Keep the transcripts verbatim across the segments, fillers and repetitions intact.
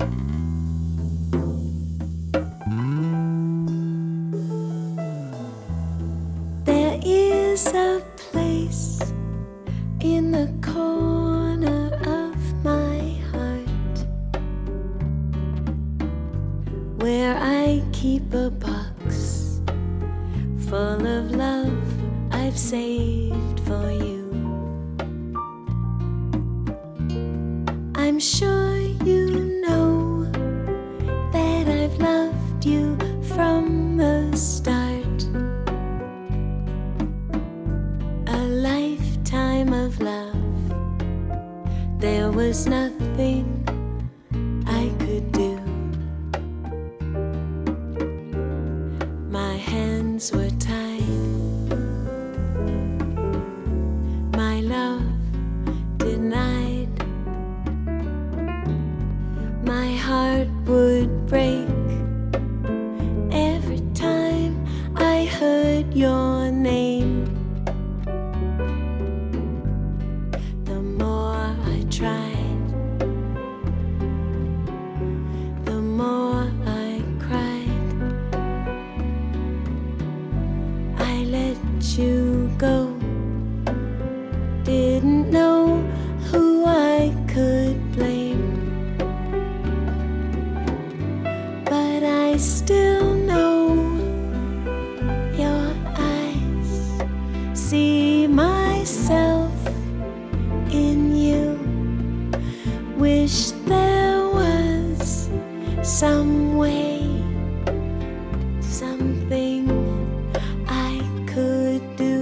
There is a place in the corner of my heart where I keep a box full of love I've saved for you. I'm sure you know that I've loved you from the start. A lifetime of love. There was nothing I could do. My hands were tied. My love denied. My heart would break every time I heard your name. The more I tried, the more I cried. I let you go. Didn't know who I could blame. But I still know your eyes see myself in you. Wish there was some way, something I could do.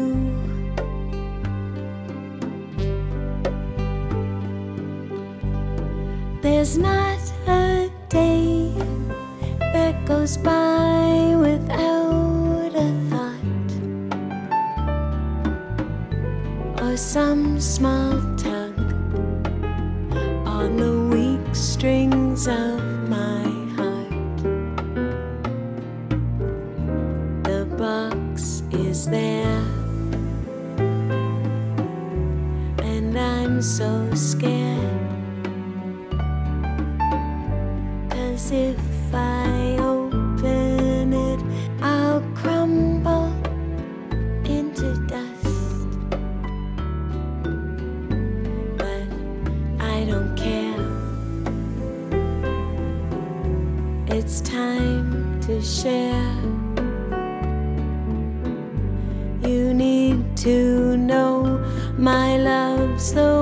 There's not a day that goes by without a thought or some small tug on the weak strings of my heart. The box is there, and I'm so scared. As if I open it, I'll crumble into dust. But I don't care. It's time to share. You need to know my love's the